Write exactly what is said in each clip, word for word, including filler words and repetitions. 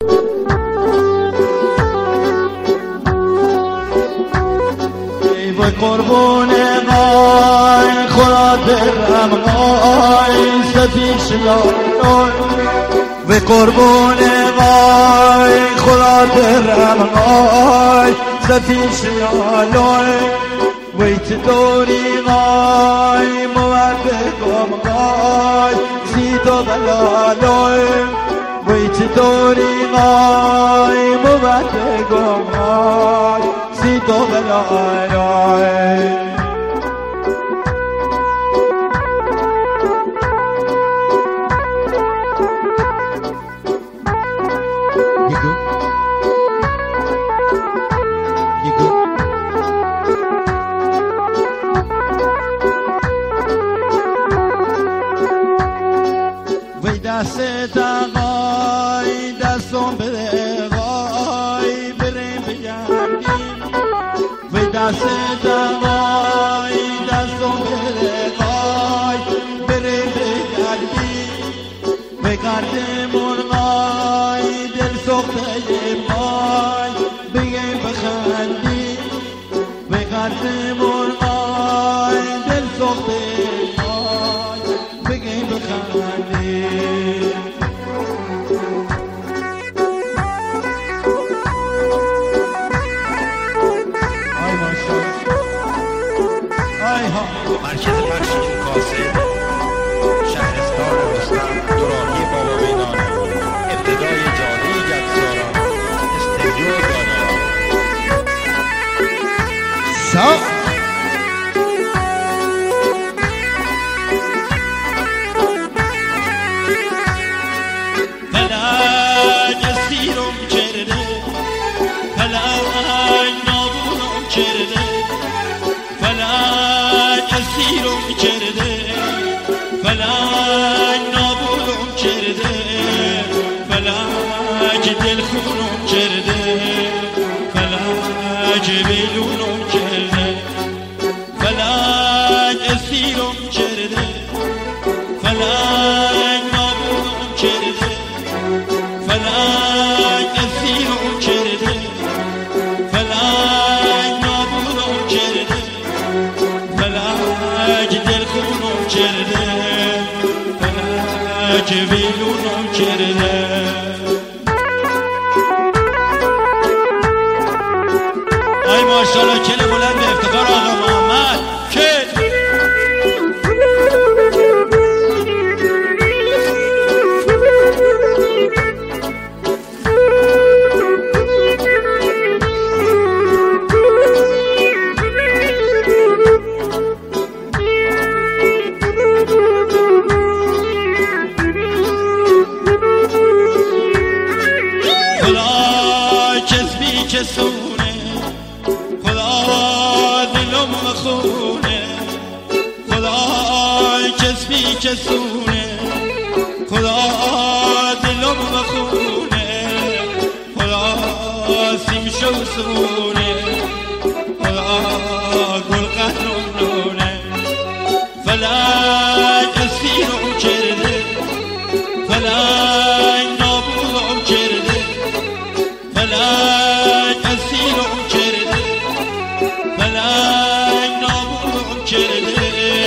و قربون غای خدا برم غای سفیش لالای و قربون غای خدا برم غای سفیش لالای ویت دوری غای موبگم غای زیدو غلالای ویت دوری غای موبگم غای زیدو غلالای دست غای دستم بده غای بریم بگردیم و دست غای دستم بده غای بریم بگردیم و گردمون غای دل سخته پای بگیم بخندیم و گردمون غای دل سخته پای بگیم بخندیم مرکز پخشی کاسه شهرستان رستم دوراهی بابا میدان ابتدای جاده گدساران استودیو دانیال سا فلک اسیرم کرده فلک نابونم کرده فلک اسیرم کرده فلک نابونم کرده فلک دلخونم کرده فلک بیلونم کرده فلک اسیرم کرده فلک نابونم کرده فلک اسیرم کرده فلک نابونم کرده فلک دلخونم کرده فلک ویلونم کرده ای ماشاءالله کل بلند به افتخار آقا محمد کل کسونه خدا دلم خونه خدا کسبی کسونه خدا دلم خونه خدا سیم شو سونه خدا گل قهرم نونه فلک اسیرم کرده فلک نابودم کرده فلک اسیرم کرده فلک نابودم کرده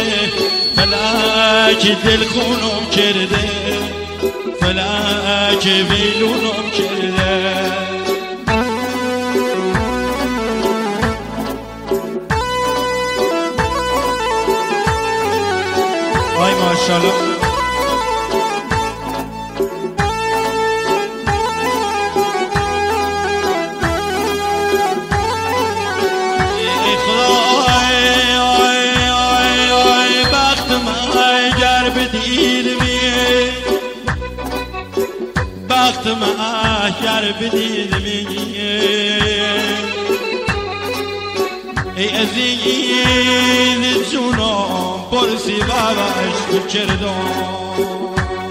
فلک دلخونم کرده فلک ویلونم کرده آی ماشاءالله وقت محشر بدید میگیه ای عزیز جونم پرسی بابش تو کردم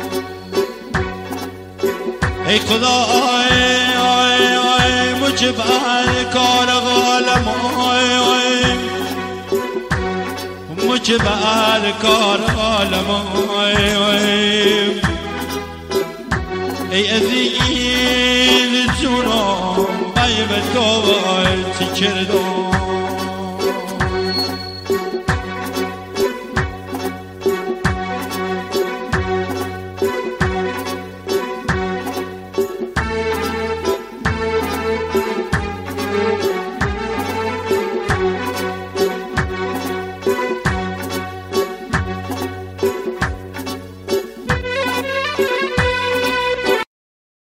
ای خدا آی آی آی مجبر کار غالم آی آی مجبر کار غالم آی آی ای عزیز ای به تو وای چی کردم